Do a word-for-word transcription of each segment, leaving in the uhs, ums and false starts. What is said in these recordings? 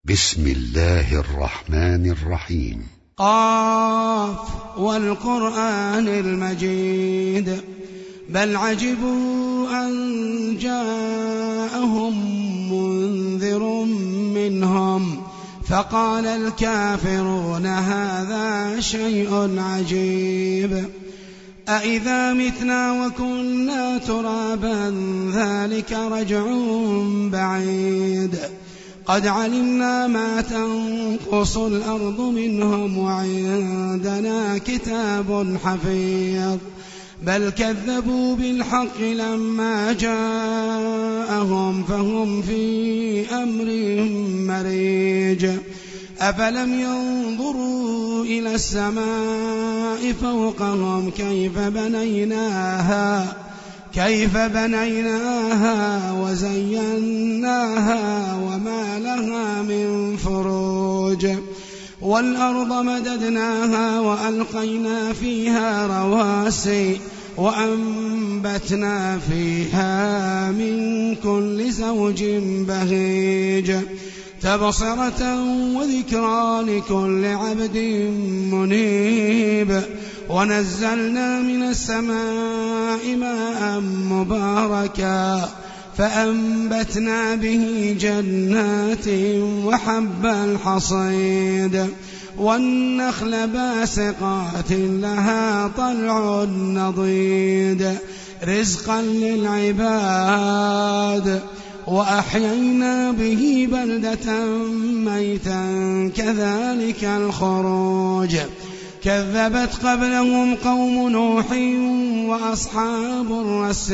بسم الله الرحمن الرحيم. قاف والقرآن المجيد بل عجبوا أن جاءهم منذر منهم فقال الكافرون هذا شيء عجيب أإذا متنا وكنا ترابا ذلك رجع بعيد قد علمنا ما تنقص الأرض منهم وعندنا كتاب حفيظ بل كذبوا بالحق لما جاءهم فهم في أمر مريج أفلم ينظروا إلى السماء فوقهم كيف بنيناها كيف بنيناها وزيناها وما لها من فروج والأرض مددناها وألقينا فيها رواسي وأنبتنا فيها من كل زوج بهيج تبصرة وذكرى لكل عبد منيب ونزلنا من السماء ماء مباركا فأنبتنا به جنات وحب الحصيد والنخل باسقات لها طلع نضيد رزقا للعباد وأحيينا به بلدة ميتا كذلك الخروج كذبت قبلهم قوم نوح وأصحاب الرس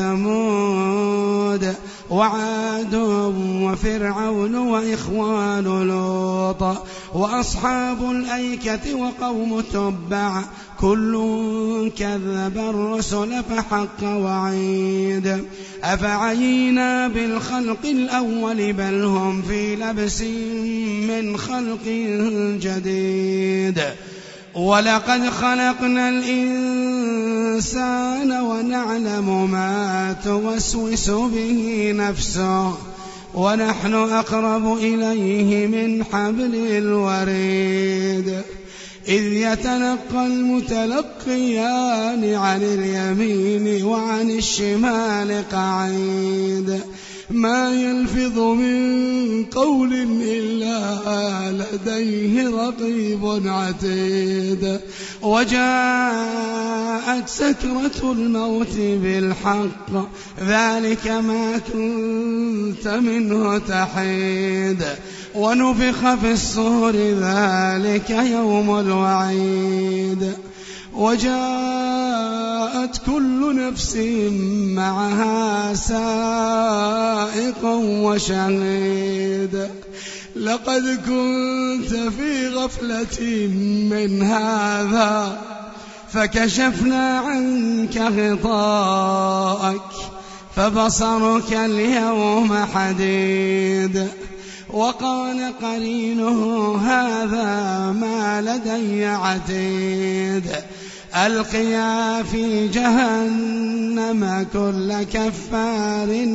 وثمود وعاد وفرعون وإخوان لوط وأصحاب الأيكة وقوم تبع كل كذب الرسل فحق وعيد أفعينا بالخلق الأول بل هم في لبس من خلق جديد ولقد خلقنا الإنسان ونعلم ما توسوس به نفسه ونحن أقرب إليه من حبل الوريد إذ يتلقى المتلقيان عن اليمين وعن الشمال قعيد ما يلفظ من قول إلا لديه رقيب عتيد وجاءت سكرة الموت بالحق ذلك ما كنت منه تحيد ونفخ في الصور ذلك يوم الوعيد وجاءت كل نفس معها سائق وشهيد لقد كنت في غفلة من هذا فكشفنا عنك غطاءك فبصرك اليوم حديد وقال قرينه هذا ما لدي عتيد ألقيا في جهنم كل كفار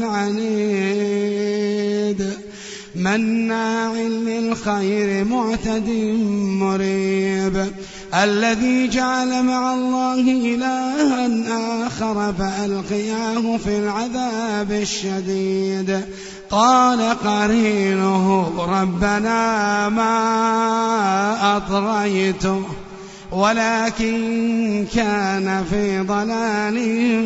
عنيد مناع للخير معتد مريب الذي جعل مع الله إلها آخر فألقياه في العذاب الشديد قال قرينه ربنا ما أطغيته ولكن كان في ضلال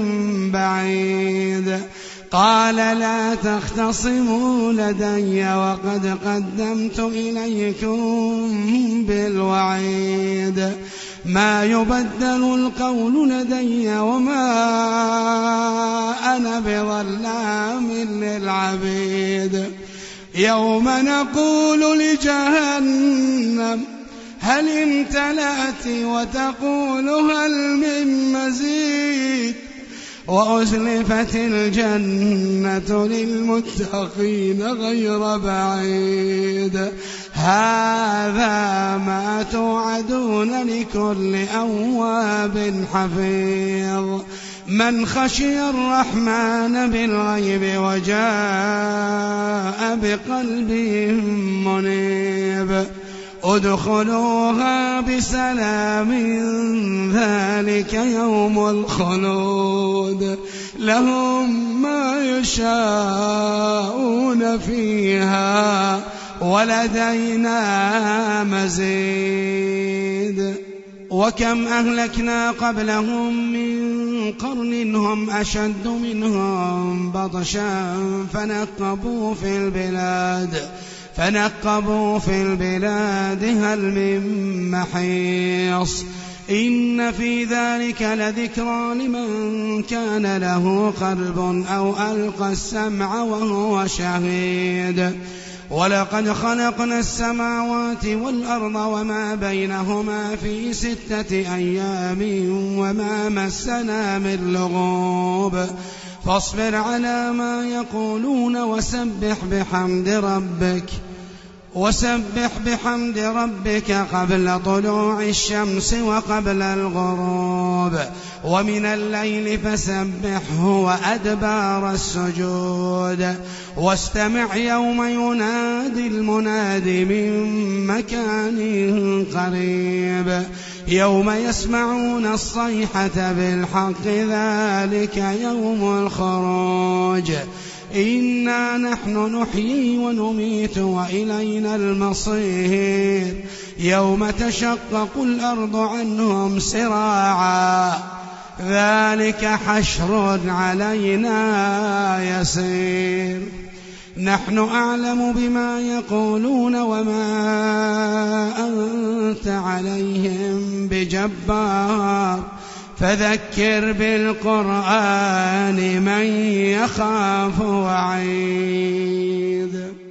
بعيد قال لا تختصموا لدي وقد قدمت إليكم بالوعيد ما يبدل القول لدي وما أنا بظلام للعبيد يوم نقول لجهنم هل امتلأت وتقول هل من مزيد وأزلفت الجنة للمتقين غير بعيد هذا ما توعدون لكل أواب حفيظ من خشي الرحمن بالغيب وجاء بقلب منيب. ادخلوها بسلام ذلك يوم الخلود لهم ما يشاءون فيها ولدينا مزيد. وكم أهلكنا قبلهم من قرن هم أشد منهم بطشا فنقبوا في البلاد فنقبوا في البلاد هل من محيص. إن في ذلك لذكرى لمن كان له قلب أو ألقى السمع وهو شهيد. ولقد خلقنا السماوات والأرض وما بينهما في ستة أيام وما مسنا من لغوب فاصبر على ما يقولون وسبح بحمد ربك وسبح بحمد ربك قبل طلوع الشمس وقبل الغروب ومن الليل فسبحه وأدبار السجود واستمع يوم ينادي المناد من مكان قريب يوم يسمعون الصيحة بالحق ذلك يوم الخروج. إنا نحن نحيي ونميت وإلينا المصير يوم تشقق الأرض عنهم سراعا ذلك حشر علينا يسير. نحن أعلم بما يقولون وما أنت عليهم بجبار فذكر بالقرآن من يخاف وعيد.